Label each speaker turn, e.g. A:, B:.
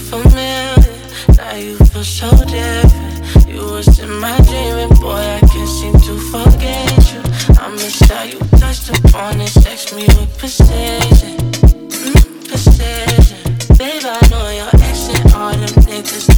A: familiar. Now you feel so different. You was in my dream, and boy, I can't seem to forget you. I miss how you touched upon and sex me with precision. Precision. Babe, I know your ex and all them niggas